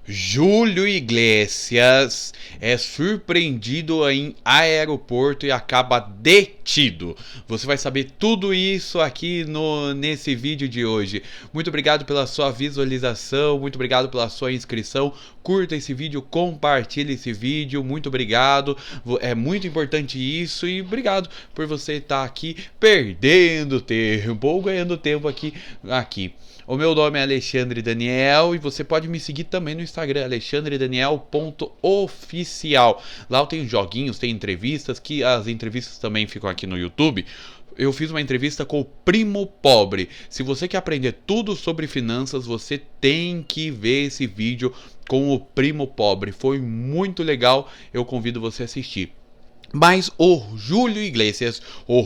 Júlio Iglesias é surpreendido em aeroporto e acaba detido. Você vai saber tudo isso aqui nesse vídeo de hoje. Muito obrigado pela sua visualização, muito obrigado pela sua inscrição. Curta esse vídeo, compartilhe esse vídeo. Muito obrigado. É muito importante isso e obrigado por você estar aqui perdendo tempo ou ganhando tempo aqui. O meu nome é Alexandre Daniel e você pode me seguir também no Instagram, alexandredaniel.oficial. Lá eu tenho joguinhos, tem entrevistas, que as entrevistas também ficam aqui no YouTube. Eu fiz uma entrevista com o Primo Pobre. Se você quer aprender tudo sobre finanças, você tem que ver esse vídeo com o Primo Pobre. Foi muito legal, eu convido você a assistir. Mas o Júlio Iglesias,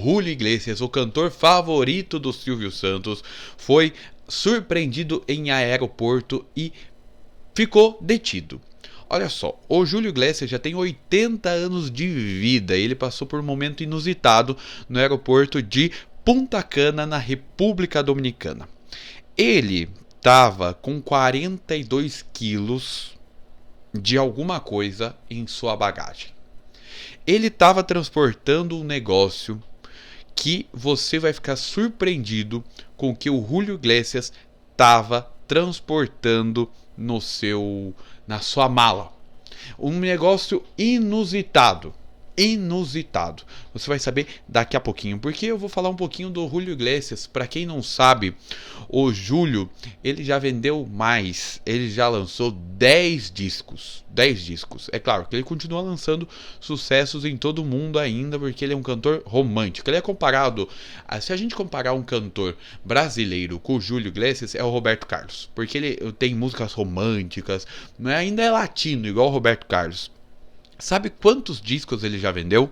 o cantor favorito do Silvio Santos, foi surpreendido em aeroporto e ficou detido. Olha só, o Júlio Iglesias já tem 80 anos de vida. Ele passou por um momento inusitado no aeroporto de Punta Cana, na República Dominicana. Ele estava com 42 quilos de alguma coisa em sua bagagem. Ele estava transportando um negócio que você vai ficar surpreendido com o que o Júlio Iglesias estava transportando na sua mala. Um negócio inusitado. Você vai saber daqui a pouquinho, porque eu vou falar um pouquinho do Júlio Iglesias. Para quem não sabe, o Júlio, ele já vendeu mais, ele já lançou 10 discos. É claro que ele continua lançando sucessos em todo o mundo ainda, porque ele é um cantor romântico. Ele é comparado, se a gente comparar um cantor brasileiro com o Júlio Iglesias, é o Roberto Carlos, porque ele tem músicas românticas, ainda é latino, igual o Roberto Carlos. Sabe quantos discos ele já vendeu?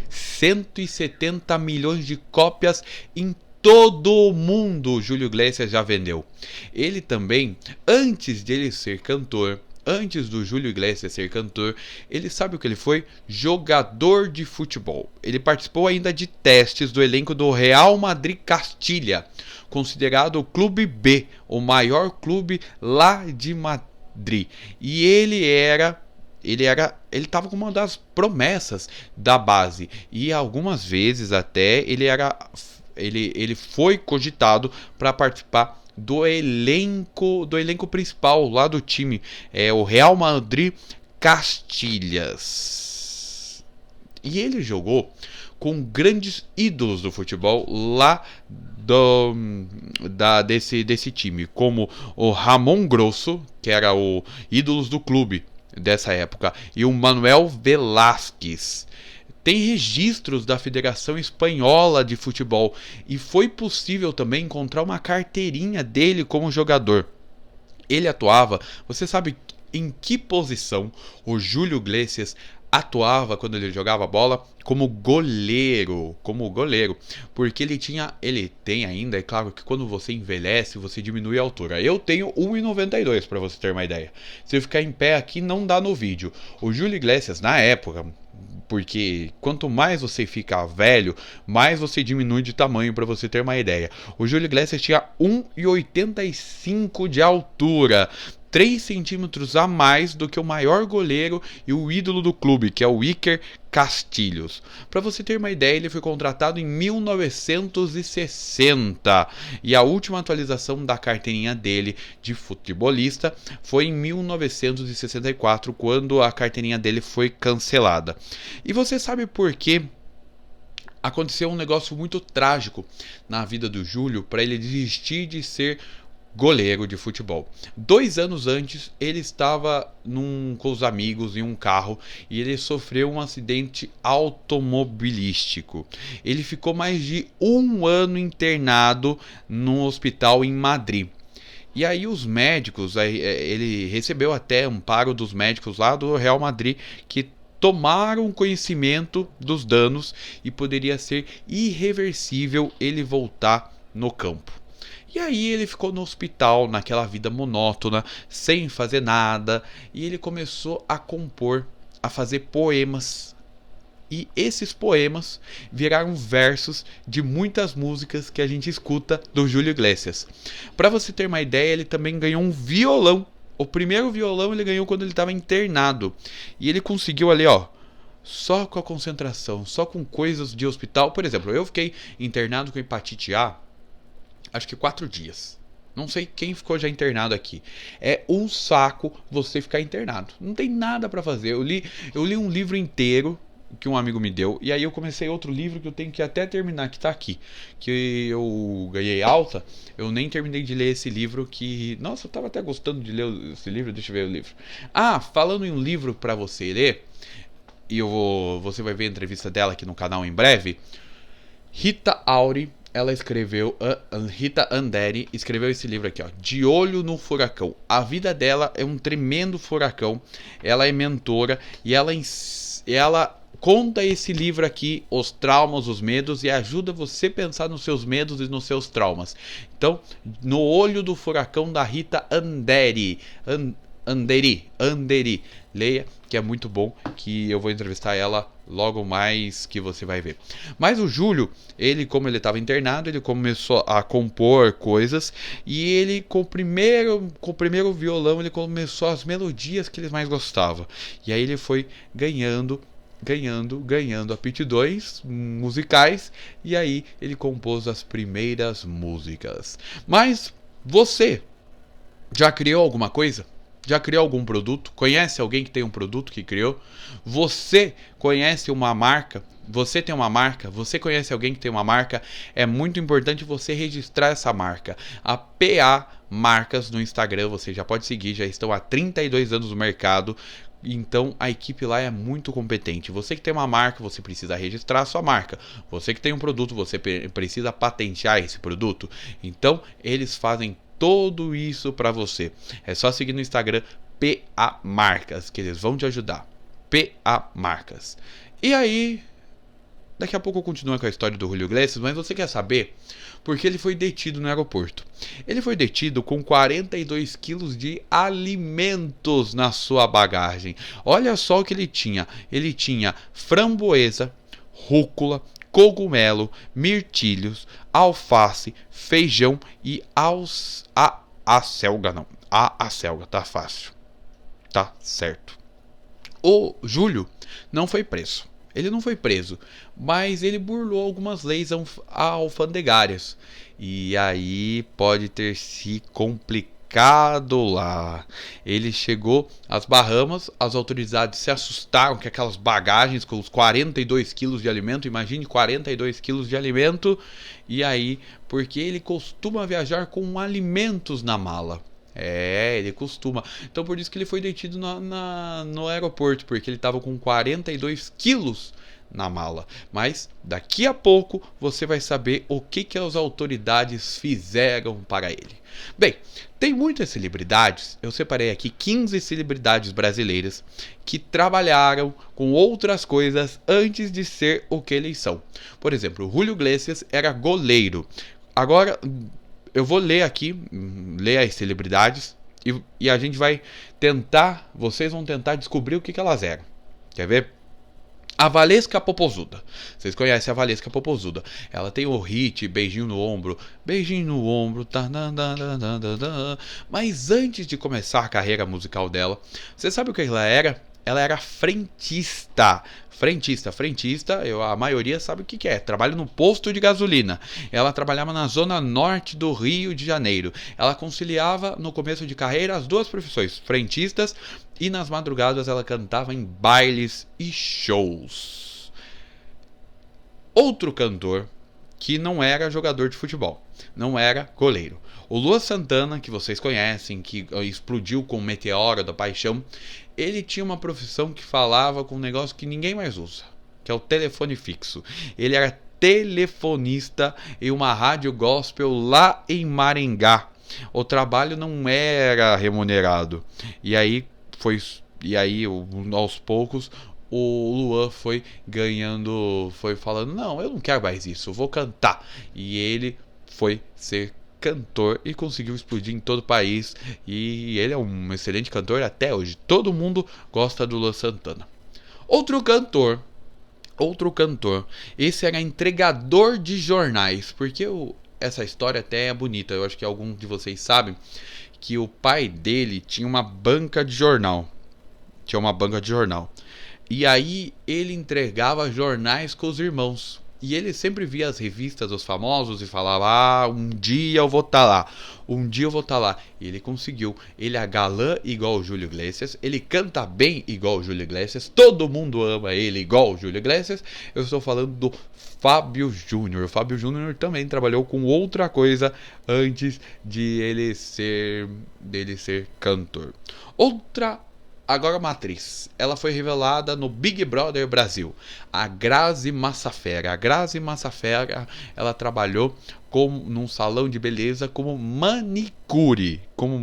170 milhões de cópias em todo o mundo o Júlio Iglesias já vendeu. Ele também, antes dele ser cantor, antes do Júlio Iglesias ser cantor, ele sabe o que ele foi? Jogador de futebol. Ele participou ainda de testes do elenco do Real Madrid Castilha, considerado o Clube B, o maior clube lá de Madrid. E ele estava como uma das promessas da base e algumas vezes até ele foi cogitado para participar do elenco principal lá do time, o Real Madrid Castilhas. E ele jogou com grandes ídolos do futebol lá desse time, como o Ramon Grosso, que era o ídolos do clube dessa época, e o Manuel Velázquez. Tem registros da Federação Espanhola de Futebol e foi possível também encontrar uma carteirinha dele como jogador. Ele atuava, você sabe em que posição o Júlio Iglesias atuava quando ele jogava bola? Como goleiro, porque ele tem ainda, é claro que quando você envelhece, você diminui a altura. Eu tenho 1,92 para você ter uma ideia. Se eu ficar em pé aqui, não dá no vídeo. O Júlio Iglesias, na época, porque quanto mais você fica velho, mais você diminui de tamanho, para você ter uma ideia. O Júlio Iglesias tinha 1,85 de altura, 3 centímetros a mais do que o maior goleiro e o ídolo do clube, que é o Iker Castilhos. Para você ter uma ideia, ele foi contratado em 1960 e a última atualização da carteirinha dele de futebolista foi em 1964, quando a carteirinha dele foi cancelada. E você sabe por quê? Aconteceu um negócio muito trágico na vida do Júlio para ele desistir de ser goleiro de futebol. 2 anos antes, ele estava com os amigos em um carro e ele sofreu um acidente automobilístico. Ele ficou mais de 1 ano internado no hospital em Madrid. E aí os médicos, ele recebeu até amparo dos médicos lá do Real Madrid, que tomaram conhecimento dos danos e poderia ser irreversível ele voltar no campo. E aí ele ficou no hospital, naquela vida monótona, sem fazer nada, e ele começou a compor, a fazer poemas. E esses poemas viraram versos de muitas músicas que a gente escuta do Júlio Iglesias. Para você ter uma ideia, ele também ganhou um violão O primeiro violão ele ganhou quando ele estava internado. E ele conseguiu ali, ó, só com a concentração, só com coisas de hospital. Por exemplo, eu fiquei internado com hepatite A, acho que 4 dias. Não sei quem ficou já internado aqui. É um saco você ficar internado. Não tem nada pra fazer. Eu li um livro inteiro que um amigo me deu. E aí eu comecei outro livro que eu tenho que até terminar, que tá aqui. Que eu ganhei alta. Eu nem terminei de ler esse livro que... Nossa, eu tava até gostando de ler esse livro. Deixa eu ver o livro. Ah, falando em um livro pra você ler. E você vai ver a entrevista dela aqui no canal em breve. Rita Auri, ela escreveu, Rita Andere escreveu esse livro aqui, ó, De Olho no Furacão. A vida dela é um tremendo furacão. Ela é mentora e ela conta esse livro aqui, os traumas, os medos, e ajuda você a pensar nos seus medos e nos seus traumas. Então, No Olho do Furacão, da Rita Andere. Andere. Leia, que é muito bom, que eu vou entrevistar ela logo mais, que você vai ver. Mas o Júlio, ele, como ele estava internado, ele começou a compor coisas, e ele, com o primeiro violão, ele começou as melodias que ele mais gostava. E aí ele foi ganhando aptidões musicais, e aí ele compôs as primeiras músicas. Mas você já criou alguma coisa? Já criou algum produto? Conhece alguém que tem um produto que criou? Você conhece uma marca? Você tem uma marca? Você conhece alguém que tem uma marca? É muito importante você registrar essa marca. A PA Marcas no Instagram, você já pode seguir, já estão há 32 anos no mercado. Então a equipe lá é muito competente. Você que tem uma marca, você precisa registrar a sua marca. Você que tem um produto, você precisa patentear esse produto. Então eles fazem tudo isso para você. É só seguir no Instagram PA Marcas, que eles vão te ajudar. PA Marcas. E aí, daqui a pouco eu continuo com a história do Julio Iglesias, mas você quer saber por que ele foi detido no aeroporto? Ele foi detido com 42 quilos de alimentos na sua bagagem. Olha só o que ele tinha. Ele tinha framboesa, rúcula, cogumelo, mirtilhos, alface, feijão e acelga não. Acelga, tá fácil. Tá certo. O Júlio não foi preso. Ele não foi preso, mas ele burlou algumas leis alfandegárias. E aí pode ter se complicado lá. Ele chegou às Bahamas, as autoridades se assustaram com aquelas bagagens com os 42 quilos de alimento. Imagine 42 quilos de alimento. E aí, porque ele costuma viajar com alimentos na mala. Ele costuma. Então por isso que ele foi detido no aeroporto, porque ele estava com 42 quilos na mala. Mas daqui a pouco você vai saber o que as autoridades fizeram para ele. Bem, tem muitas celebridades. Eu separei aqui 15 celebridades brasileiras que trabalharam com outras coisas antes de ser o que eles são. Por exemplo, o Julio Iglesias era goleiro. Agora eu vou ler aqui, ler as celebridades, e a gente vai tentar, vocês vão tentar descobrir o que elas eram. Quer ver? A Valesca Popozuda. Vocês conhecem a Valesca Popozuda. Ela tem o hit Beijinho no Ombro. Beijinho no ombro. Mas antes de começar a carreira musical dela, você sabe o que ela era? Ela era frentista. Frentista, a maioria sabe o que é. Trabalha no posto de gasolina. Ela trabalhava na zona norte do Rio de Janeiro. Ela conciliava no começo de carreira as duas profissões, frentistas, e nas madrugadas ela cantava em bailes e shows. Outro cantor que não era jogador de futebol, não era goleiro. O Luan Santana, que vocês conhecem, que explodiu com o Meteoro da Paixão, ele tinha uma profissão que falava com um negócio que ninguém mais usa, que é o telefone fixo. Ele era telefonista em uma rádio gospel lá em Maringá. O trabalho não era remunerado. E aí, aos poucos, o Luan foi ganhando, foi falando, não, eu não quero mais isso, eu vou cantar. E ele foi ser cantor e conseguiu explodir em todo o país. E ele é um excelente cantor até hoje. Todo mundo gosta do Luan Santana. Outro cantor, esse era entregador de jornais, porque essa história até é bonita. Eu acho que alguns de vocês sabem que o pai dele tinha uma banca de jornal. Tinha uma banca de jornal. E aí ele entregava jornais com os irmãos. E ele sempre via as revistas dos famosos e falava: ah, um dia eu vou estar lá. Um dia eu vou estar lá. E ele conseguiu. Ele é galã igual o Júlio Iglesias. Ele canta bem igual o Júlio Iglesias. Todo mundo ama ele igual o Júlio Iglesias. Eu estou falando do Fábio Júnior. O Fábio Júnior também trabalhou com outra coisa antes de dele ser cantor. Agora, Matriz. Ela foi revelada no Big Brother Brasil. A Grazi Massafera. A Grazi Massafera, ela trabalhou num salão de beleza como manicure.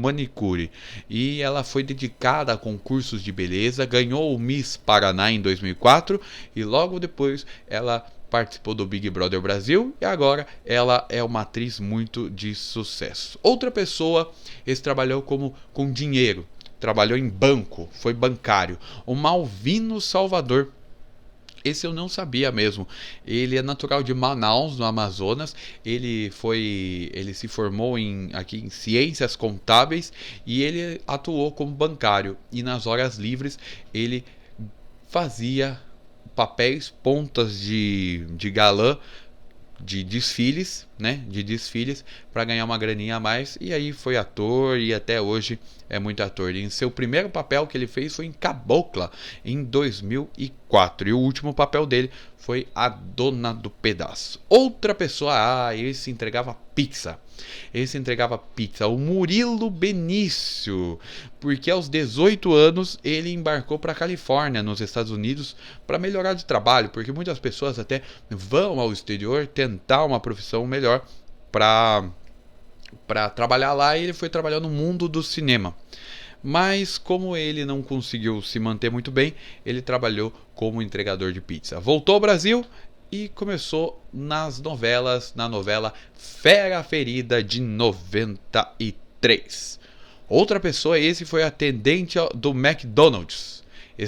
E ela foi dedicada a concursos de beleza. Ganhou o Miss Paraná em 2004. E logo depois ela participou do Big Brother Brasil. E agora ela é uma atriz muito de sucesso. Outra pessoa, esse trabalhou com dinheiro. Trabalhou em banco, foi bancário. O Malvino Salvador. Esse eu não sabia mesmo. Ele é natural de Manaus, no Amazonas. Ele se formou aqui em ciências contábeis e ele atuou como bancário. E nas horas livres ele fazia papéis, pontas de galã, de desfiles, né? De desfiles para ganhar uma graninha a mais. E aí foi ator e até hoje é muito ator. E em seu primeiro papel que ele fez foi em Cabocla em 2004. E o último papel dele foi a Dona do Pedaço. Outra pessoa, esse entregava pizza. O Murilo Benício, porque aos 18 anos ele embarcou para a Califórnia, nos Estados Unidos, para melhorar de trabalho, porque muitas pessoas até vão ao exterior tentar uma profissão melhor para trabalhar lá, e ele foi trabalhar no mundo do cinema. Mas como ele não conseguiu se manter muito bem, ele trabalhou como entregador de pizza. Voltou ao Brasil e começou na novela Fera Ferida de 93. Outra pessoa, esse foi atendente do McDonald's.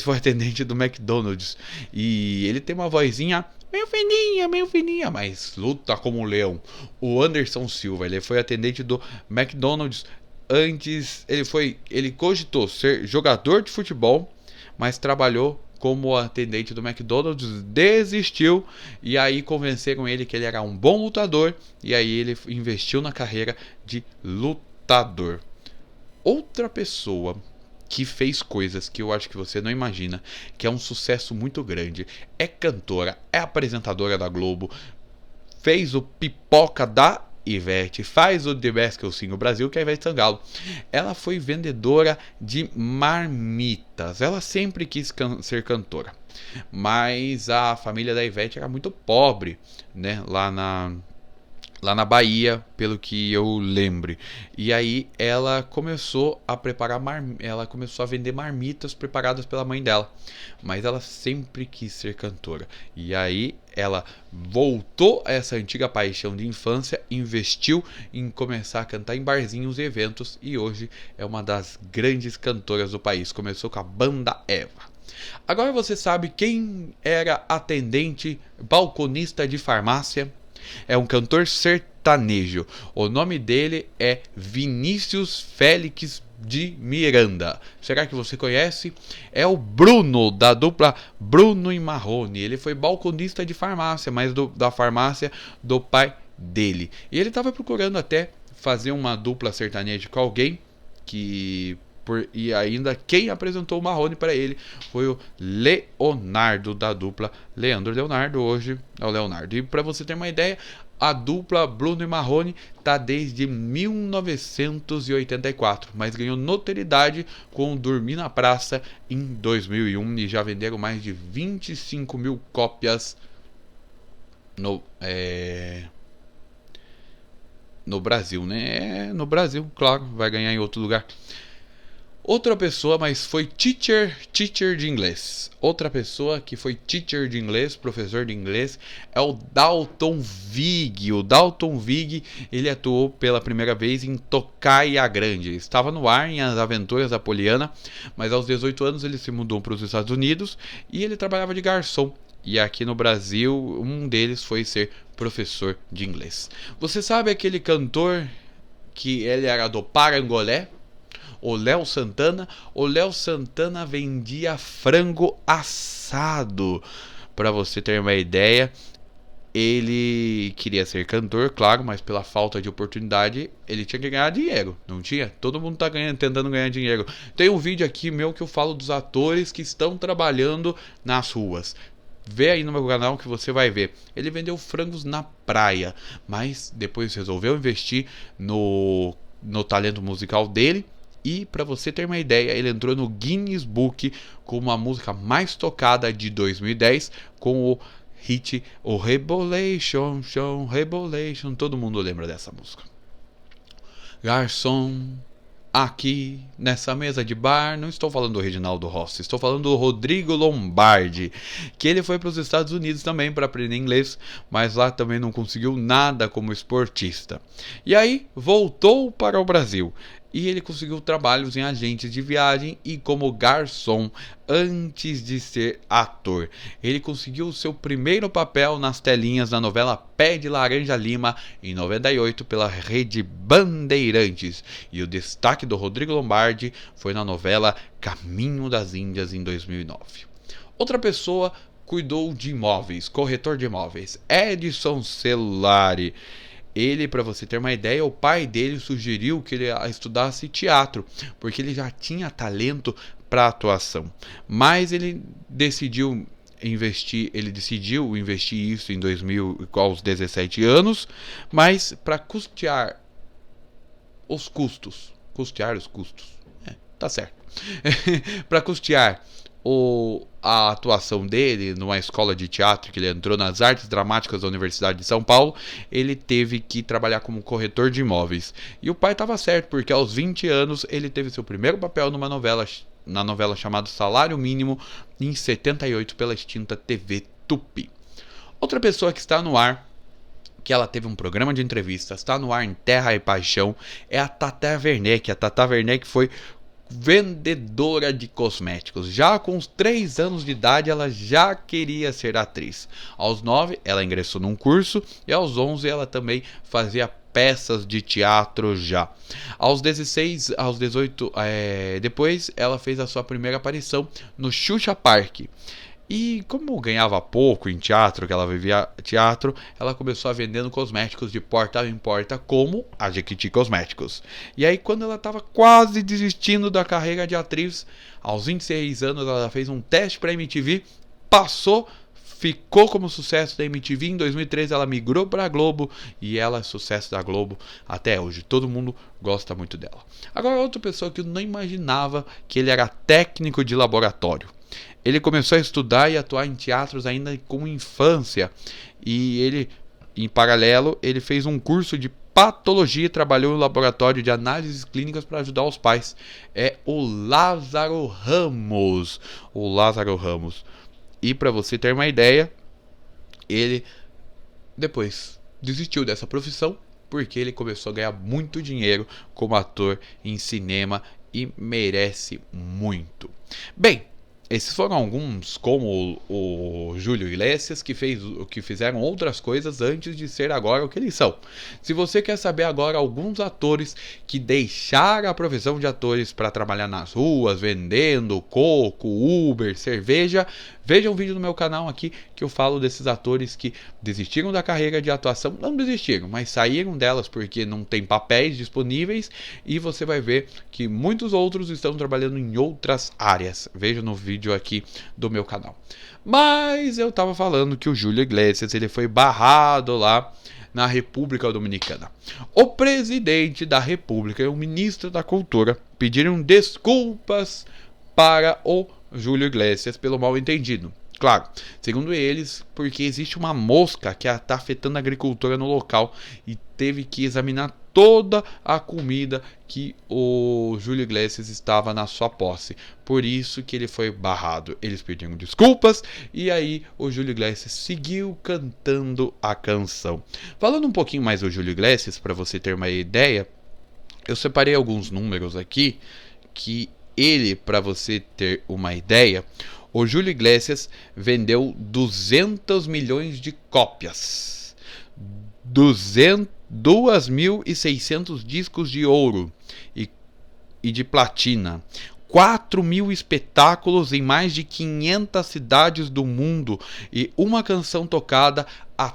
E ele tem uma vozinha meio fininha, mas luta como um leão. O Anderson Silva, ele foi atendente do McDonald's. Antes ele cogitou ser jogador de futebol, mas trabalhou como atendente do McDonald's, desistiu, e aí convenceram ele que ele era um bom lutador, e aí ele investiu na carreira de lutador. Outra pessoa que fez coisas que eu acho que você não imagina, que é um sucesso muito grande, é cantora, é apresentadora da Globo, fez o Pipoca da Ivete, faz o The Best Que Eu Sing no Brasil, que é a Ivete Sangalo. Ela foi vendedora de marmitas. Ela sempre quis ser cantora, mas a família da Ivete era muito pobre, né? Lá na Bahia, pelo que eu lembre. E aí ela começou a vender marmitas preparadas pela mãe dela. Mas ela sempre quis ser cantora. E aí ela voltou a essa antiga paixão de infância, investiu em começar a cantar em barzinhos e eventos, e hoje é uma das grandes cantoras do país. Começou com a Banda Eva. Agora você sabe quem era atendente, balconista de farmácia? É um cantor sertanejo. O nome dele é Vinícius Félix de Miranda. Será que você conhece? É o Bruno, da dupla Bruno e Marrone. Ele foi balconista de farmácia, mas da farmácia do pai dele. E ele estava procurando até fazer uma dupla sertaneja com alguém e ainda quem apresentou o Marrone para ele foi o Leonardo, da dupla Leandro e Leonardo. Hoje é o Leonardo. E para você ter uma ideia, a dupla Bruno e Marrone está desde 1984, mas ganhou notoriedade com Dormir na Praça em 2001 e já venderam mais de 25 mil cópias no Brasil, né? No Brasil, claro, vai ganhar em outro lugar. Outra pessoa, mas foi teacher de inglês. Outra pessoa que foi teacher de inglês, professor de inglês, é o Dalton Vig. O Dalton Vig, ele atuou pela primeira vez em Tocaia Grande. Estava no ar em As Aventuras da Poliana, mas aos 18 anos ele se mudou para os Estados Unidos e ele trabalhava de garçom. E aqui no Brasil, um deles foi ser professor de inglês. Você sabe aquele cantor que ele era do Parangolé? O Léo Santana? O Léo Santana vendia frango assado. Para você ter uma ideia, ele queria ser cantor, claro, mas pela falta de oportunidade, ele tinha que ganhar dinheiro, não tinha? Todo mundo tá tentando ganhar dinheiro. Tem um vídeo aqui meu que eu falo dos atores que estão trabalhando nas ruas. Vê aí no meu canal que você vai ver. Ele vendeu frangos na praia, mas depois resolveu investir no talento musical dele. E para você ter uma ideia, ele entrou no Guinness Book como a música mais tocada de 2010 com o hit o Rebolation, Rebolation. Todo mundo lembra dessa música. Garçom, aqui nessa mesa de bar, não estou falando do Reginaldo Rossi, estou falando do Rodrigo Lombardi, que ele foi para os Estados Unidos também para aprender inglês, mas lá também não conseguiu nada como esportista. E aí voltou para o Brasil. E ele conseguiu trabalhos em agências de viagem e como garçom antes de ser ator. Ele conseguiu o seu primeiro papel nas telinhas da novela Pé de Laranja Lima em 98 pela Rede Bandeirantes. E o destaque do Rodrigo Lombardi foi na novela Caminho das Índias em 2009. Outra pessoa cuidou de imóveis, corretor de imóveis, Edson Celulari. Ele, para você ter uma ideia, o pai dele sugeriu que ele estudasse teatro, porque ele já tinha talento para atuação. Mas ele decidiu investir isso em 2000 aos 17 anos, mas para custear os custos, tá certo. Para custear a atuação dele numa escola de teatro que ele entrou nas artes dramáticas da Universidade de São Paulo, ele teve que trabalhar como corretor de imóveis. E o pai estava certo, porque aos 20 anos ele teve seu primeiro papel na novela chamada Salário Mínimo, em 78 pela extinta TV Tupi. Outra pessoa que está no ar, que ela teve um programa de entrevistas, está no ar em Terra e Paixão, é a Tata Werneck. A Tata Werneck foi vendedora de cosméticos. Já com os 3 anos de idade ela já queria ser atriz. Aos 9 ela ingressou num curso e aos 11 ela também fazia peças de teatro já. Aos 16, aos 18, depois ela fez a sua primeira aparição no Xuxa Park. E como ganhava pouco em teatro, que ela vivia teatro, ela começou a vendendo cosméticos de porta em porta, como a Jequiti Cosméticos. E aí quando ela estava quase desistindo da carreira de atriz, aos 26 anos ela fez um teste para a MTV, passou, ficou como sucesso da MTV. Em 2013 ela migrou para a Globo e ela é sucesso da Globo até hoje. Todo mundo gosta muito dela. Agora outra pessoa que eu não imaginava que ele era técnico de laboratório. Ele começou a estudar e atuar em teatros ainda com infância. E ele, em paralelo, ele fez um curso de patologia e trabalhou no laboratório de análises clínicas para ajudar os pais. É o Lázaro Ramos. O Lázaro Ramos. E para você ter uma ideia, ele depois desistiu dessa profissão porque ele começou a ganhar muito dinheiro como ator em cinema e merece muito. Bem, esses foram alguns, como o Júlio Iglesias, que fizeram outras coisas antes de ser agora o que eles são. Se você quer saber agora alguns atores que deixaram a profissão de atores para trabalhar nas ruas, vendendo coco, Uber, cerveja, veja um vídeo no meu canal aqui que eu falo desses atores que desistiram da carreira de atuação. Não desistiram, mas saíram delas porque não tem papéis disponíveis, e você vai ver que muitos outros estão trabalhando em outras áreas. Veja no vídeo aqui do meu canal. Mas eu tava falando que o Júlio Iglesias ele foi barrado lá na República Dominicana. O presidente da República e o ministro da Cultura pediram desculpas para o Júlio Iglesias pelo mal entendido. Claro, segundo eles, porque existe uma mosca que está afetando a agricultura no local e teve que examinar toda a comida que o Júlio Iglesias estava na sua posse. Por isso que ele foi barrado. Eles pediram desculpas e aí o Júlio Iglesias seguiu cantando a canção. Falando um pouquinho mais do Júlio Iglesias, para você ter uma ideia, eu separei alguns números aqui que ele, para você ter uma ideia, O Júlio Iglesias vendeu 200 milhões de cópias, 2.600 discos de ouro e de platina, 4.000 espetáculos em mais de 500 cidades do mundo e uma canção tocada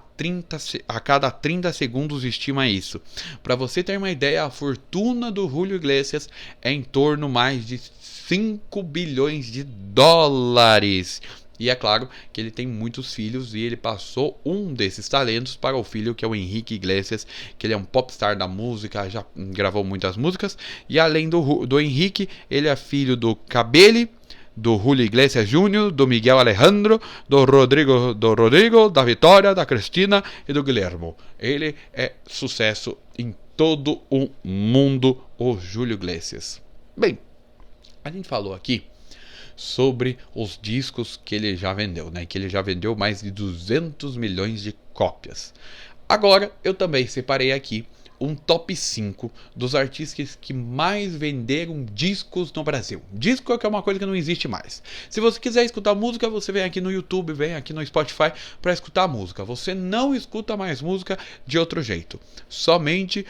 a cada 30 segundos, estima isso. Para você ter uma ideia, a fortuna do Júlio Iglesias é em torno mais de 5 bilhões de dólares. E é claro que ele tem muitos filhos e ele passou um desses talentos para o filho, que é o Henrique Iglesias, que ele é um popstar da música, já gravou muitas músicas. E além do Henrique, ele é filho do Cabelli, do Júlio Iglesias Júnior, do Miguel Alejandro, do Rodrigo, da Vitória, da Cristina e do Guilhermo. Ele é sucesso em todo o mundo, o Júlio Iglesias. Bem, a gente falou aqui sobre os discos que ele já vendeu, né? Que ele já vendeu mais de 200 milhões de cópias. Agora, eu também separei aqui um top 5 dos artistas que mais venderam discos no Brasil. Disco é que é uma coisa que não existe mais. Se você quiser escutar música, você vem aqui no YouTube, vem aqui no Spotify para escutar música. Você não escuta mais música de outro jeito, somente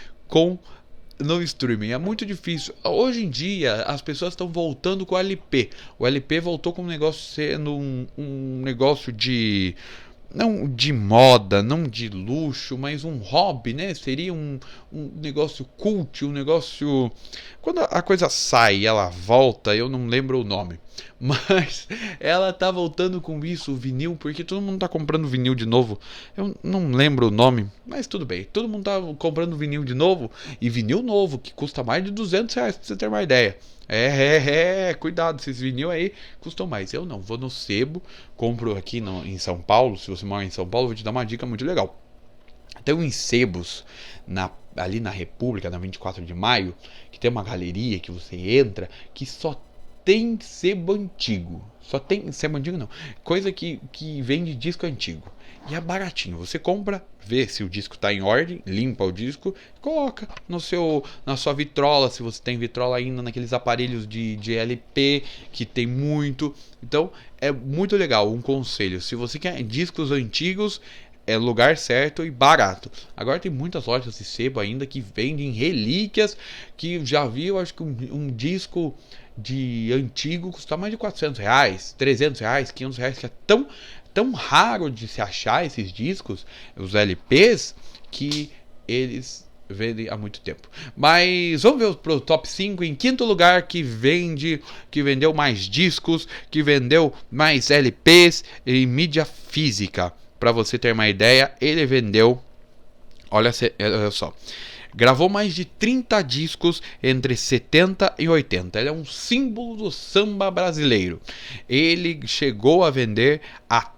no streaming. É muito difícil. Hoje em dia, as pessoas estão voltando com o LP. O LP voltou com um negócio sendo um negócio de... não de moda, não de luxo, mas um hobby, né? Seria um negócio cult, um negócio... Quando a coisa sai, ela volta, eu não lembro o nome. Mas ela tá voltando com isso, o vinil, porque todo mundo tá comprando vinil de novo. Eu não lembro o nome, mas tudo bem. Todo mundo tá comprando vinil de novo, e vinil novo, que custa mais de R$200, pra você ter uma ideia. Cuidado, esses vinil aí custam mais. Eu não, vou no sebo, compro aqui em São Paulo. Se você mora em São Paulo, eu vou te dar uma dica muito legal. Tem uns sebos ali na República, na 24 de maio, que tem uma galeria que você entra, que só tem sebo antigo. Só tem sebo antigo não. Coisa que vende disco antigo. E é baratinho. Você compra, vê se o disco está em ordem, limpa o disco, coloca na sua vitrola, se você tem vitrola ainda, naqueles aparelhos de LP, que tem muito. Então, é muito legal. Um conselho, se você quer discos antigos, é lugar certo e barato. Agora tem muitas lojas de sebo ainda que vendem relíquias, que já vi, eu acho que um disco de antigo custa mais de R$400, R$300, R$500, que é tão raro de se achar esses discos, os LPs, que eles vendem há muito tempo. Mas vamos ver pro top 5. Em quinto lugar, que vendeu mais discos, que vendeu mais LPs em mídia física. Para você ter uma ideia, ele vendeu, olha só, gravou mais de 30 discos entre 70 e 80. Ele é um símbolo do samba brasileiro. Ele chegou a vender a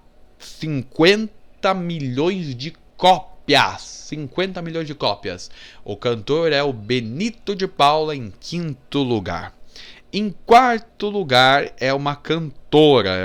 50 milhões de cópias. 50 milhões de cópias. O cantor é o Benito de Paula, em quinto lugar. Em quarto lugar é uma cantora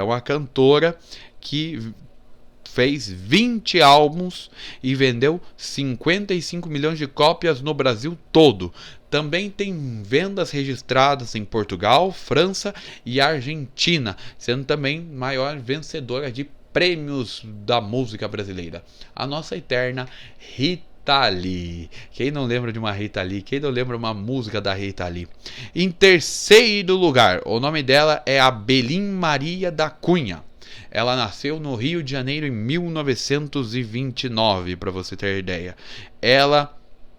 que fez 20 álbuns e vendeu 55 milhões de cópias no Brasil todo. Também tem vendas registradas em Portugal, França e Argentina, sendo também maior vencedora de prêmios da música brasileira. A nossa eterna Rita Lee. Quem não lembra de uma Rita Lee? Quem não lembra uma música da Rita Lee? Em terceiro lugar, o nome dela é Abelim Maria da Cunha. Ela nasceu no Rio de Janeiro em 1929, para você ter ideia. Ela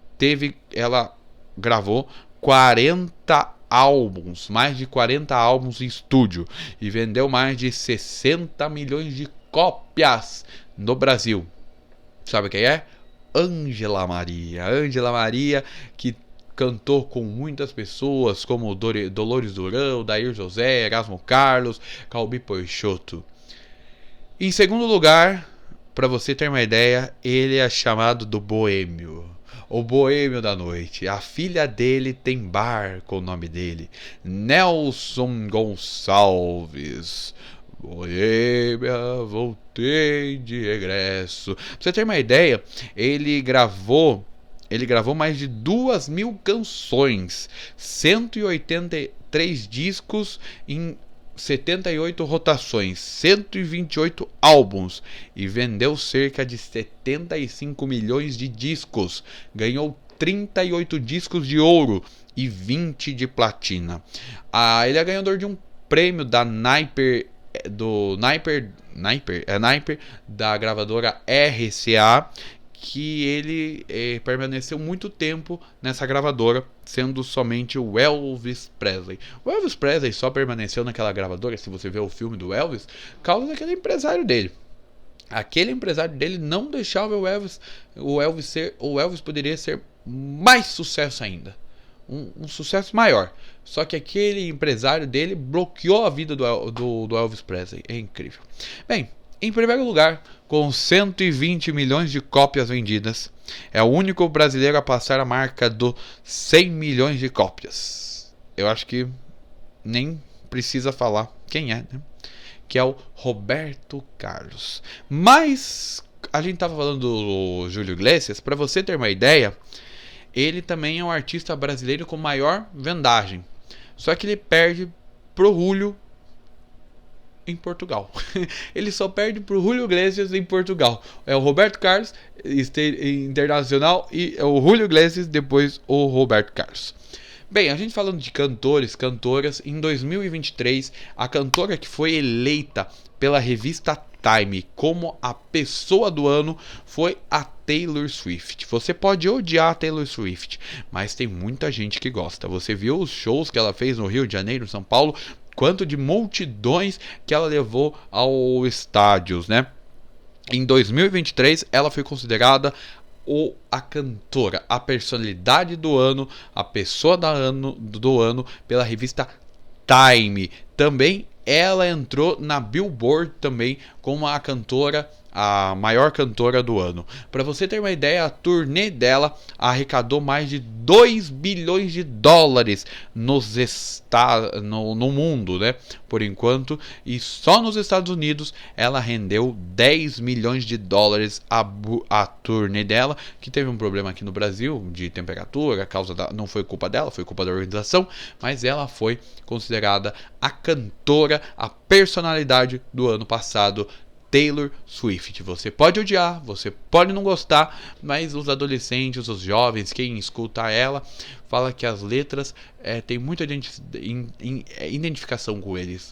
gravou 40 álbuns, mais de 40 álbuns em estúdio, e vendeu mais de 60 milhões de cópias no Brasil. Sabe quem é? Ângela Maria, que cantou com muitas pessoas como Dolores Durão, Dair José, Erasmo Carlos, Calbi Peixoto. Em segundo lugar, para você ter uma ideia, ele é chamado do Boêmio. O Boêmio da Noite. A filha dele tem bar com o nome dele. Nelson Gonçalves. Boêmia, voltei de regresso. Pra você ter uma ideia, ele gravou mais de 2.000 canções, 183 discos em 78 rotações, 128 álbuns e vendeu cerca de 75 milhões de discos. Ganhou 38 discos de ouro e 20 de platina. Ele é ganhador de um prêmio da Napier, da gravadora RCA, que ele permaneceu muito tempo nessa gravadora, sendo somente o Elvis Presley. O Elvis Presley só permaneceu naquela gravadora, se você ver o filme do Elvis, por causa daquele empresário dele. Aquele empresário dele não deixava o Elvis poderia ser mais sucesso ainda. Um sucesso maior. Só que aquele empresário dele bloqueou a vida do Elvis Presley. É incrível. Bem, em primeiro lugar, com 120 milhões de cópias vendidas, é o único brasileiro a passar a marca dos 100 milhões de cópias. Eu acho que nem precisa falar quem é, né? Que é o Roberto Carlos. Mas a gente estava falando do Júlio Iglesias, para você ter uma ideia, ele também é um artista brasileiro com maior vendagem. Só que ele perde pro Julio em Portugal. Ele só perde pro Julio Iglesias em Portugal. É o Roberto Carlos internacional e o Julio Iglesias, depois o Roberto Carlos. Bem, a gente falando de cantores, cantoras, em 2023, a cantora que foi eleita pela revista Time como a pessoa do ano foi a Taylor Swift. Você pode odiar a Taylor Swift, mas tem muita gente que gosta. Você viu os shows que ela fez no Rio de Janeiro, São Paulo, quanto de multidões que ela levou aos estádios, né? Em 2023, ela foi considerada a cantora, a personalidade do ano, a pessoa do ano pela revista Time. Também ela entrou na Billboard também como a cantora, a maior cantora do ano. Para você ter uma ideia, a turnê dela arrecadou mais de 2 bilhões de dólares no mundo, né? Por enquanto, e só nos Estados Unidos ela rendeu 10 milhões de dólares a turnê dela, que teve um problema aqui no Brasil de temperatura, não foi culpa dela, foi culpa da organização, mas ela foi considerada a cantora, a personalidade do ano passado, Taylor Swift. Você pode odiar, você pode não gostar, mas os adolescentes, os jovens, quem escuta ela, fala que as letras tem muita identificação com eles.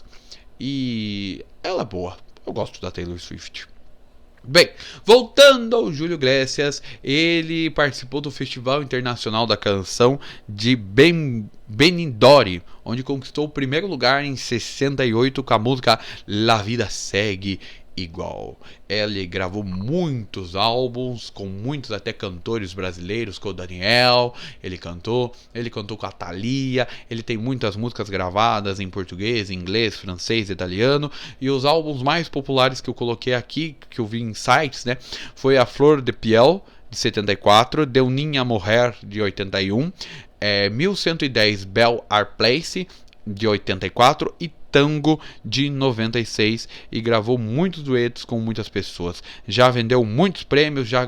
E ela é boa. Eu gosto da Taylor Swift. Bem, voltando ao Júlio Iglesias, ele participou do Festival Internacional da Canção de Benidorm, onde conquistou o primeiro lugar em 68 com a música La Vida Segue Igual. Ele gravou muitos álbuns com muitos até cantores brasileiros, com o Daniel, ele cantou com a Thalia, ele tem muitas músicas gravadas em português, inglês, francês, italiano, e os álbuns mais populares que eu coloquei aqui, que eu vi em sites, né, foi a Flor de Piel, de 74, Deu Ninha Morrer, de 81, 1110 Bel Air Place, de 84, e Tango, de 96, e gravou muitos duetos com muitas pessoas. Já vendeu muitos prêmios, já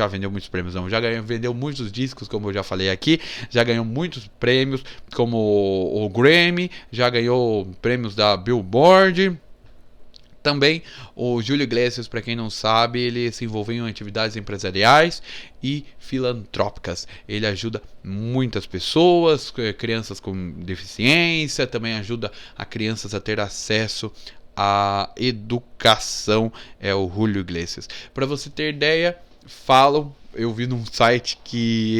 vendeu muitos discos, como eu já falei aqui, já ganhou muitos prêmios, como o Grammy, já ganhou prêmios da Billboard. Também o Júlio Iglesias, para quem não sabe, ele se envolveu em atividades empresariais e filantrópicas. Ele ajuda muitas pessoas, crianças com deficiência, também ajuda a crianças a ter acesso à educação. É o Júlio Iglesias. Para você ter ideia, eu vi num site que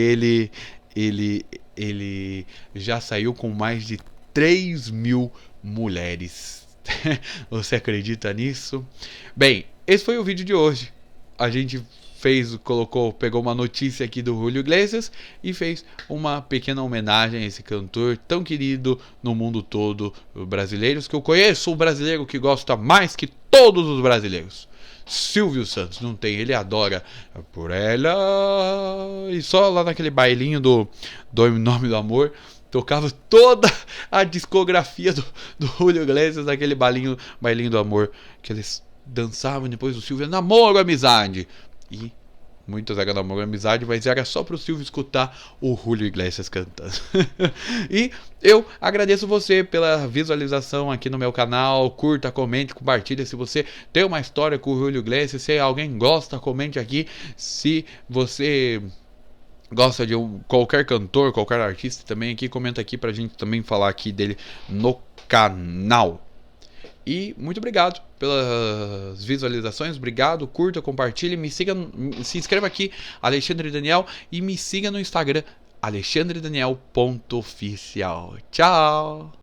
ele já saiu com mais de 3 mil mulheres. Você acredita nisso? Bem, esse foi o vídeo de hoje. A gente pegou uma notícia aqui do Júlio Iglesias e fez uma pequena homenagem a esse cantor tão querido no mundo todo, brasileiros, que eu conheço, o brasileiro que gosta mais que todos os brasileiros. Silvio Santos, não tem, ele adora Por Ela, e só lá naquele bailinho do Em Nome do Amor tocava toda a discografia do Júlio Iglesias naquele bailinho do amor, que eles dançavam depois do Silvio, namoro, amizade. E muito Zeca do Amor e Amizade, mas era só pro Silvio escutar o Julio Iglesias cantando. E eu agradeço você pela visualização aqui no meu canal. Curta, comente, compartilha. Se você tem uma história com o Julio Iglesias, se alguém gosta, comente aqui. Se você gosta de qualquer cantor, qualquer artista também aqui, comenta aqui pra gente também falar aqui dele no canal. E muito obrigado pelas visualizações, obrigado, curta, compartilhe, me siga, se inscreva aqui, Alexandre Daniel, e me siga no Instagram, alexandredaniel.oficial. Tchau!